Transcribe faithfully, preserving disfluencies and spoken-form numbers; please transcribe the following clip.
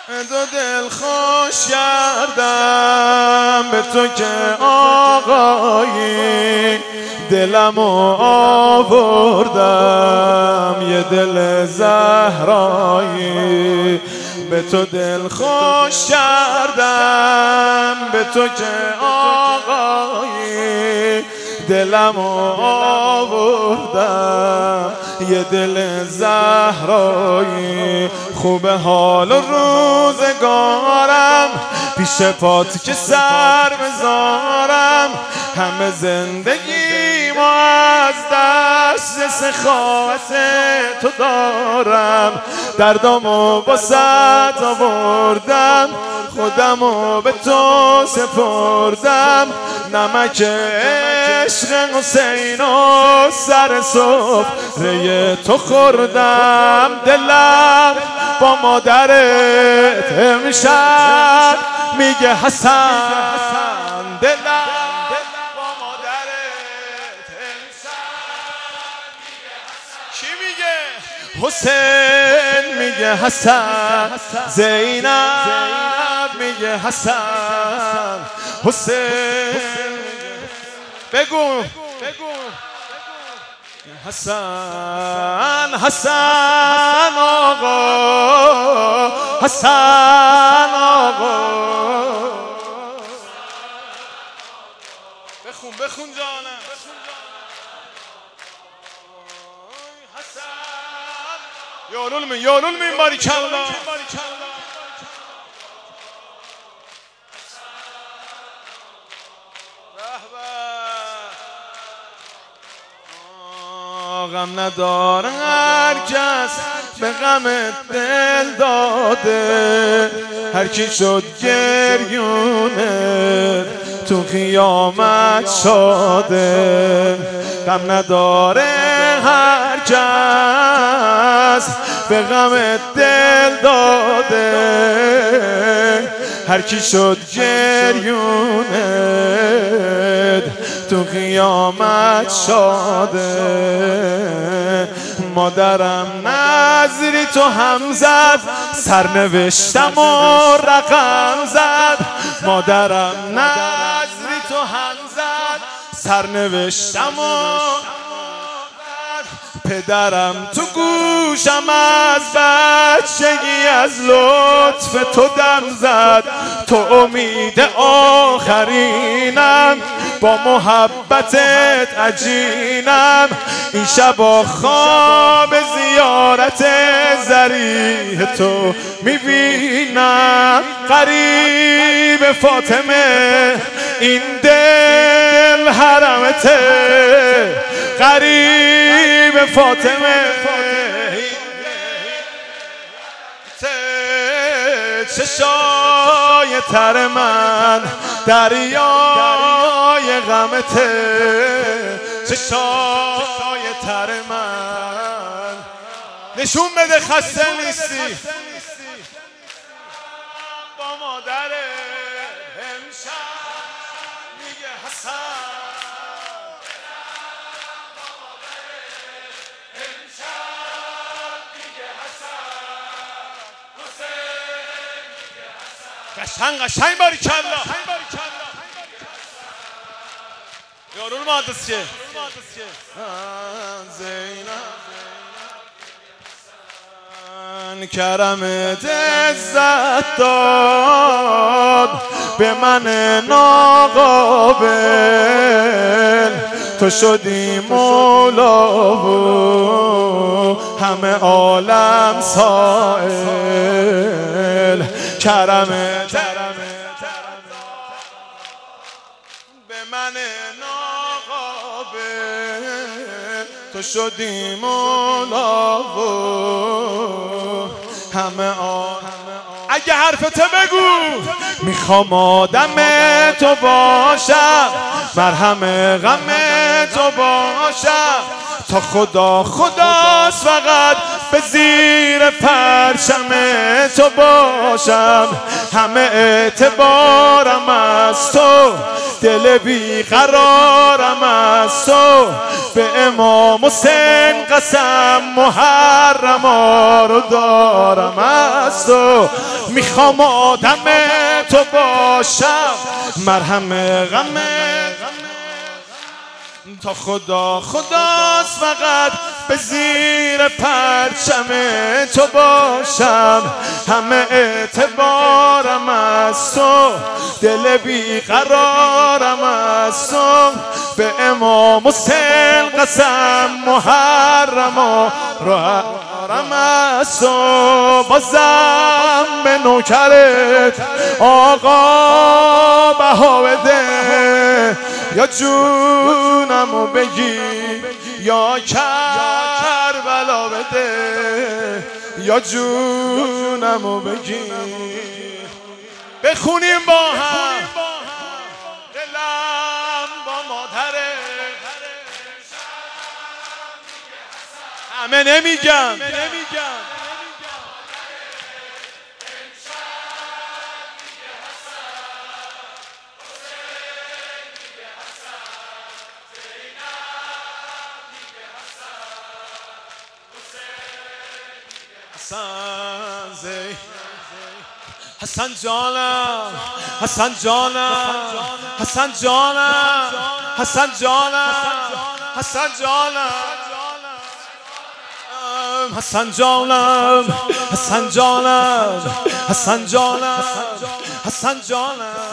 دو دل خوش کردم به تو که آقایی، دلمو آوردم یه دل زهرایی. به تو دل خوش کردم به تو که آقایی، دلمو آوردم یه دل زهرایی. خوبه حال و روزگارم پیش پات که سر بذارم، همه زندگی ما از دست سخاوت تو دارم. دردامو با صد آوردم، خودمو به تو سپردم. نمک عشق حسین و سر سفره تو خوردم. دلم با مادرت امشب میگه حسن، دلم با مادرت امشب میگه حسن. کی میگه؟ حسین میگه حسن، زینب میگه حسن، حسین بگو حسن، حسن آقا، حسن آقا. بخون بخون جانم. حسن یارول من یارول من باریکالله. غم نداره هر کس به غم دل داده، هر کی شد گریونه تو قیامت شاده. غم نداره هر کس به غم دل داده، هر کی شد گریونه تو قیامت شاده. مادرم نظری تو هم زد، سرنوشتم و رقم زد. مادرم نظری تو هم زد، سرنوشتم و پدرم تو گوشم از بچگی از لطف تو دم زد. تو امید آخرینم، با محبتت عجینم. این شبا خواب زیارت ضریح تو میبینم. قریب فاطمه این دل حرمته، قریب فاطمه چشای تر من دریای غمته، چشای تر من. نشون بده خسته نیستی. با مادر امشب میگه حسن، قشنگ قشنگ باریکالله. یارول مادرس که زینب کرمت عزت داد به من ناقابل. تو شدی مولا و همه عالم سائل. کرمت به من ناقابل، تو شدی مولا و همه آن. اگه حرفتو بگو میخوام آدم تو باشم، مرهم غم تو باشم. تا خدا خداست فقط به زیر پرچم تو باشم. همه اعتبارم از تو، دل بیقرارم از تو. به امام حسین قسم محرم رو دارم از از تو میخوام آدم تو باشم، مرهم غم تا خدا خداست فقط به زیر پرچم تو باشم. همه اعتبارم از تو، دل بیقرارم از تو، به امام حسین قسم محرم و رارم از تو. بازم به نوکرت آقا بها بده، یا جونمو بگی یا کربلا بده، یا جونمو بگی. بخونیم با هم دلم با مادره، همه نمیگم حسن جانم، حسن جانم، حسن جانم، حسن جانم، حسن جانم، حسن جانم، حسن جانم، حسن جانم، حسن جانم.